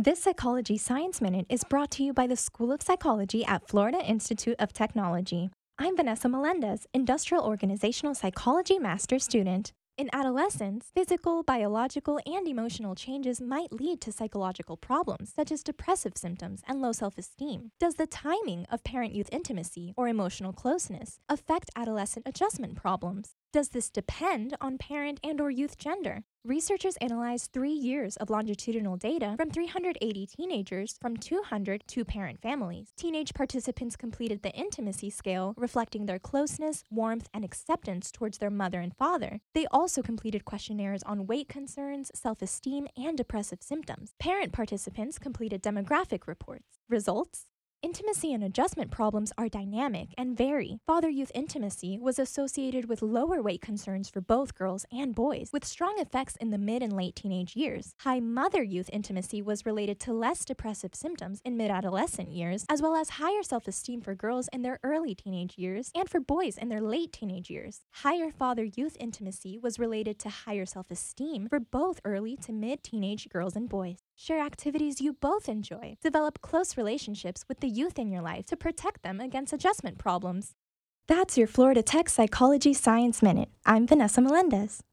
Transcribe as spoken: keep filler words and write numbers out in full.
This Psychology Science Minute is brought to you by the School of Psychology at Florida Institute of Technology. I'm Vanessa Melendez, Industrial Organizational Psychology Master Student. In adolescence, physical, biological, and emotional changes might lead to psychological problems such as depressive symptoms and low self-esteem. Does the timing of parent-youth intimacy or emotional closeness affect adolescent adjustment problems? Does this depend on parent and or youth gender? Researchers analyzed three years of longitudinal data from three hundred eighty teenagers from two hundred two-parent families. Teenage participants completed the intimacy scale, reflecting their closeness, warmth, and acceptance towards their mother and father. They also completed questionnaires on weight concerns, self-esteem, and depressive symptoms. Parent participants completed demographic reports. Results? Intimacy and adjustment problems are dynamic and vary. Father-youth intimacy was associated with lower weight concerns for both girls and boys, with strong effects in the mid and late teenage years. High mother-youth intimacy was related to less depressive symptoms in mid-adolescent years, as well as higher self-esteem for girls in their early teenage years and for boys in their late teenage years. Higher father-youth intimacy was related to higher self-esteem for both early to mid-teenage girls and boys. Share activities you both enjoy. Develop close relationships with the youth in your life to protect them against adjustment problems. That's your Florida Tech Psychology Science Minute. I'm Vanessa Melendez.